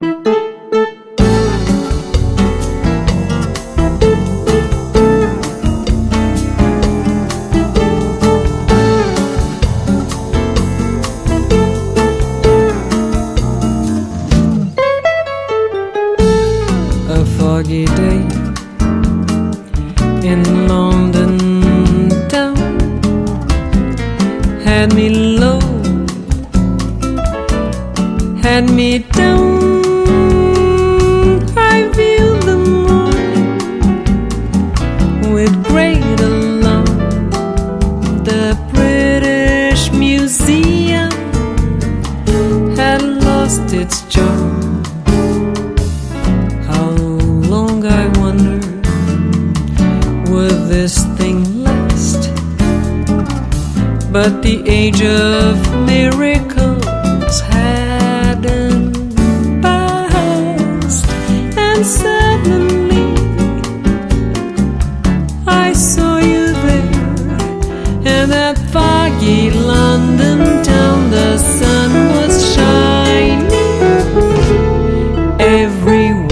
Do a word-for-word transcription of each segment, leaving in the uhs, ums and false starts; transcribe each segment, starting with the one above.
A foggy day in London town had me low, had me down. I viewed the morning with great alarm. The British Museum had lost its charm. I wonder, would this thing last? But the age of miracles hadn't passed, and suddenly I saw you there in that foggy London town. The sun was shining everywhere.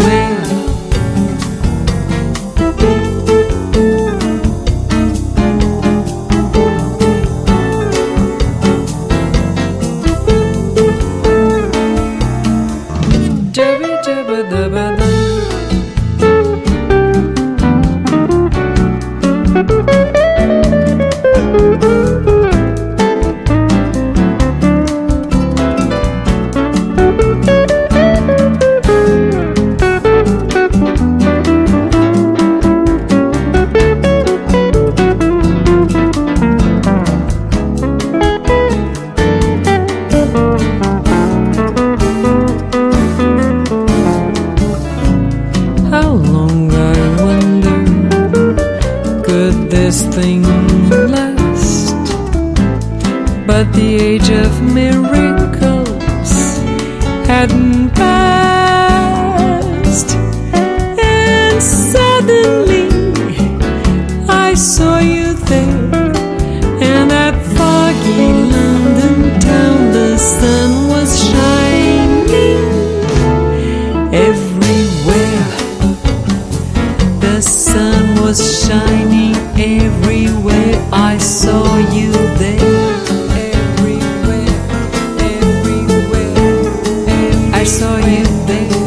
This thing last, but the age of miracles hadn't passed, and suddenly I saw you there in that foggy London town. The sun was shining everywhere. The sun was shining everywhere. I saw you there. Everywhere, everywhere, everywhere. I saw you there.